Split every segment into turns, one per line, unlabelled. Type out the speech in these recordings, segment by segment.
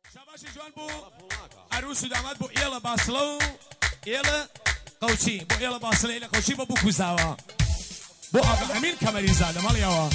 شباشی جوان بو عروس و داماد بو ایلا باسلو ایلا قوچی بو ایلا باسلو ایلا قوچی بو کوزاوا بو آقا امین کمری زاده مال یاوا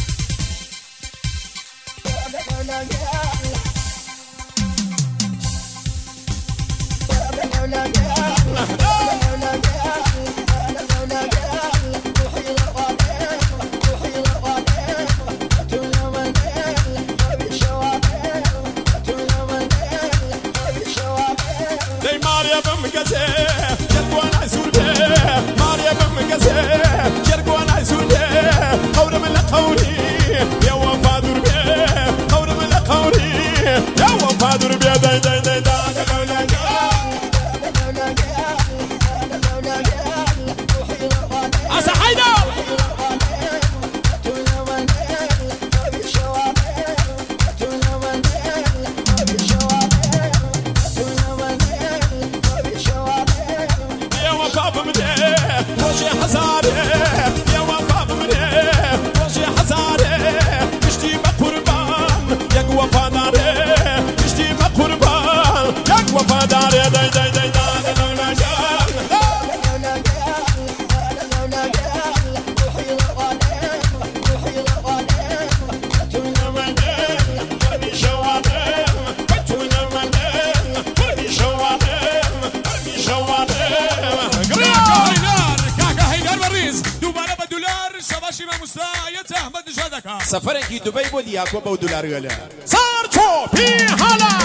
سفرێکی دوبەی بۆ دیاکۆ بەو دولارگەلە سارچۆ پی هەڵا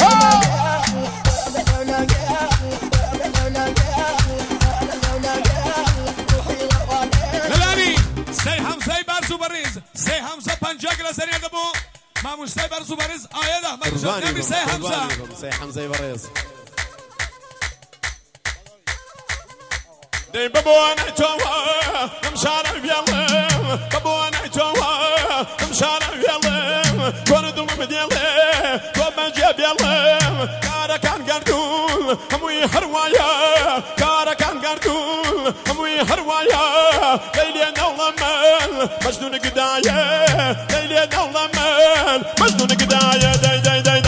لەلانی سەی هەمزەی بەرز و بەڕێز سەی هەمزە پەنجەک لە سەریە دەبوو مامۆستای بەرز و بەڕێز ئایەدا مەجدەمی سەی هەمزە
سەی هەمزەی بەڕێز دەی ببوانەی تۆوە ئەم شارە بێڵم ببوانەی تۆوە ئەم شارە بێڵم کۆنە دڵم بدێڵێ تۆ بەنجێ بێڵم کارەکان گەردوون هەمووی هەروایە کارەکان گەردوون هەمووی هەروایە لەیلێ نەوڵە من مەجنون گدایە لەیلێ نەوڵە من مەجنون گدایە دەی دەی دەی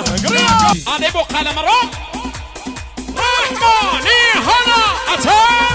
أنا بقى لمرة رحماني هلا أتى